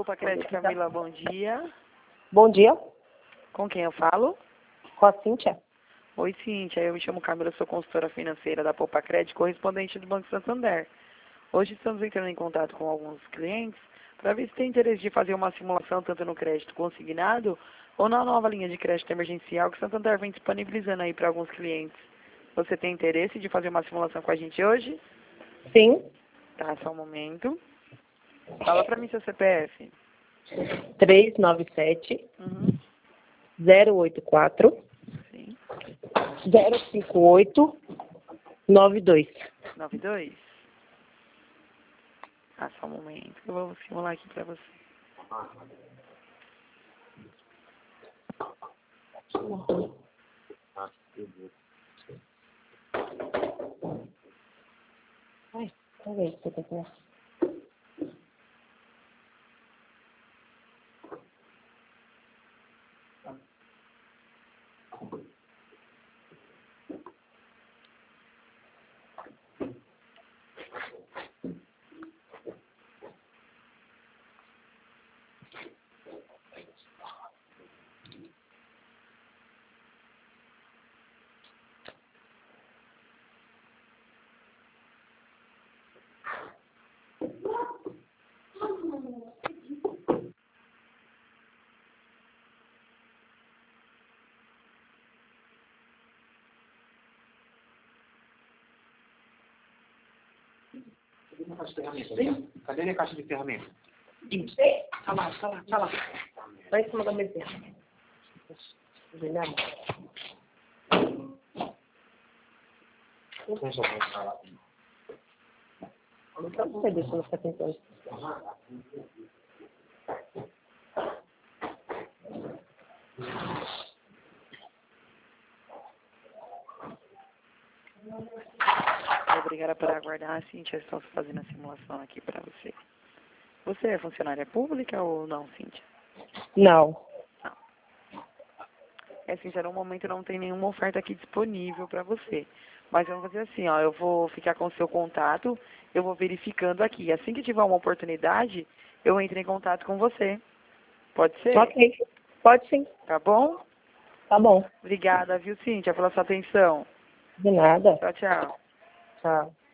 Poupa Crédito, Camila, bom dia. Bom dia, Com quem eu falo? com a Cíntia. Oi, Cíntia. Eu me chamo Camila, sou consultora financeira da Poupa Crédito, correspondente do Banco Santander. Hoje estamos entrando em contato com alguns clientes para ver se tem interesse de fazer uma simulação tanto no crédito consignado ou na nova linha de crédito emergencial que o Santander vem disponibilizando aí para alguns clientes. Você tem interesse de fazer uma simulação com a gente hoje? Sim, Tá, só um momento. Fala para mim seu CPF. 397 Uhum, 084 sim. 058 92. 92? Ah, só um momento que eu vou simular aqui para você. Ai, peraí, você tem que... Cadê minha caixa de ferramenta? Tá lá. Vai em cima da mesinha. Juliana. Deixa eu pensar lá. Só você deixa eu ficar tentando. Obrigada por aguardar, Cíntia. Estou fazendo a simulação aqui para você. Você é funcionária pública ou não, Cíntia? Não. Cíntia, no momento não tem nenhuma oferta aqui disponível para você. Mas eu vou fazer assim, ó, eu vou ficar com o seu contato, eu vou verificando aqui. Assim que tiver uma oportunidade, eu entro em contato com você. Pode ser? Ok. Pode sim. Tá bom? Tá bom. Obrigada, viu, Cíntia, pela sua atenção. De nada. Tchau, tchau. Tchau.